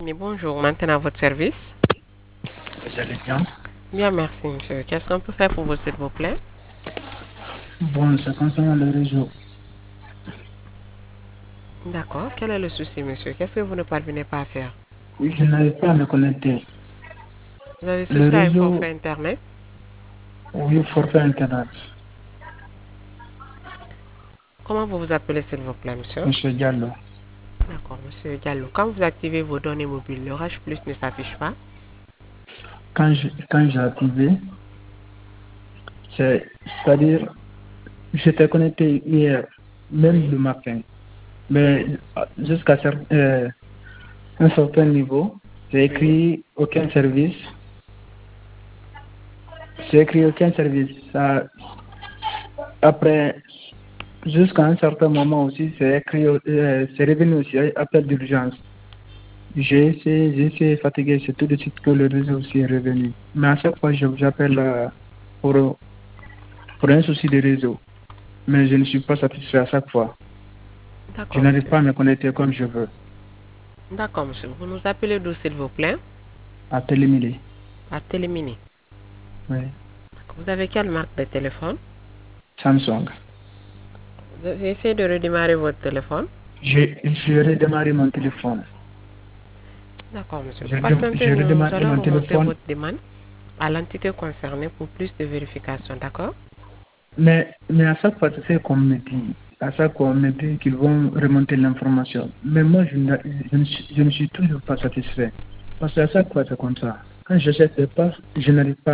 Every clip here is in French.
Mais bonjour, maintenant à votre service. Vous allez bien? Bien, merci, monsieur. Qu'est-ce qu'on peut faire pour vous, s'il vous plaît? Bon, ça concerne le réseau. D'accord. Quel est le souci, monsieur? Qu'est-ce que vous ne parvenez pas à faire? Je n'arrive pas à me connecter. Vous avez Le souscrit à un réseau, forfait Internet? oui, forfait Internet. Comment vous vous appelez, s'il vous plaît, monsieur? Monsieur Diallo. D'accord, monsieur Diallo. Quand vous activez vos données mobiles, le H plus ne s'affiche pas? Quand j'ai activé, c'est-à-dire, j'étais connecté hier, même Oui, le matin. Mais oui, jusqu'à un certain niveau, j'ai oui. écrit aucun service. J'ai écrit aucun service. Après, jusqu'à un certain moment aussi, c'est revenu aussi, appel d'urgence. J'ai essayé fatigué, c'est tout de suite que le réseau aussi est revenu. Mais à chaque fois, je vous appelle pour, pour un souci de réseau. Mais je ne suis pas satisfait à chaque fois. Je D'accord, n'arrive monsieur. pas à me connecter comme je veux. D'accord, monsieur. Vous nous appelez d'où, s'il vous plaît? À Télémilé. À Télémini. Oui. Vous avez quelle marque de téléphone? Samsung. Vous avez essayé de redémarrer votre téléphone? J'ai redémarré mon téléphone. D'accord, monsieur. Patientez, J'ai nous redémarré allons mon remonter téléphone. votre demande à l'entité concernée pour plus de vérification, d'accord? Mais à chaque fois, c'est ce qu'on me dit. À chaque fois, on me dit qu'ils vont remonter l'information. Mais moi, je ne suis toujours pas satisfait. Parce qu'à chaque fois, c'est comme ça. Quand j'achète des passes, je n'arrive pas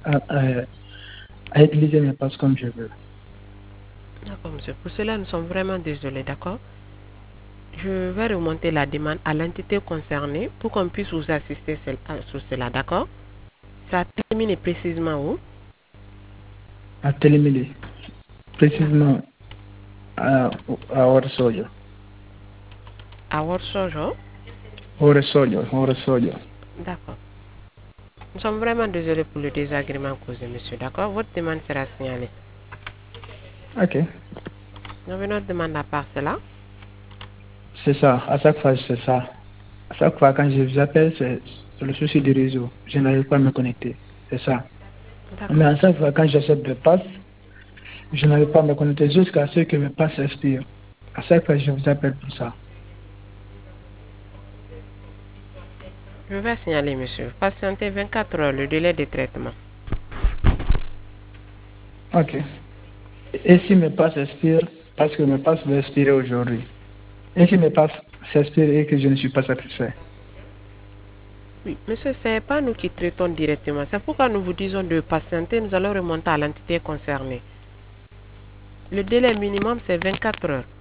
à utiliser mes passes comme je veux. D'accord, monsieur. Pour cela, nous sommes vraiment désolés, d'accord? Je vais remonter la demande à l'entité concernée pour qu'on puisse vous assister sur cela, d'accord? Ça termine précisément où? À Télémélé, D'accord. précisément à, à Orsoyo. À Worsojo? Orsoyo. D'accord. Nous sommes vraiment désolés pour le désagrément causé, monsieur, d'accord? Votre demande sera signalée. Ok, Nous avons notre demande à part cela. c'est ça. À chaque fois, c'est ça. À chaque fois, quand je vous appelle, c'est le souci du réseau. Je n'arrive pas à me connecter. C'est ça. Mais D'accord, à monsieur. chaque fois, quand j'achète des passes, je n'arrive pas à me connecter jusqu'à ce que mes passes expirent. À chaque fois, je vous appelle pour ça. Je vais signaler, monsieur. Patientez 24 heures, le délai de traitement. Ok. Et si mes passes expirent, parce que mes passes vont expirer aujourd'hui. Et si mes passes s'expirent et que je ne suis pas satisfait. Oui, monsieur, ce n'est pas nous qui traitons directement. C'est pourquoi nous vous disons de patienter. Nous allons remonter à l'entité concernée. Le délai minimum, c'est 24 heures.